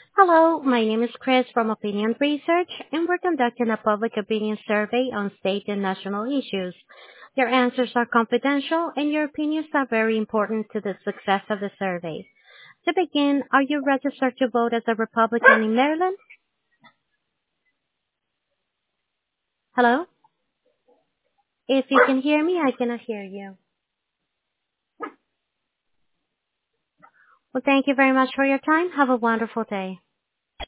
Hello, my name is Chris from Opinion Research, and we're conducting a public opinion survey on state and national issues. Your answers are confidential, and your opinions are very important to the success of the survey. To begin, are you registered to vote as a Republican in Maryland? Hello? If you can hear me, I cannot hear you. Well, thank you very much for your time. Have a wonderful day.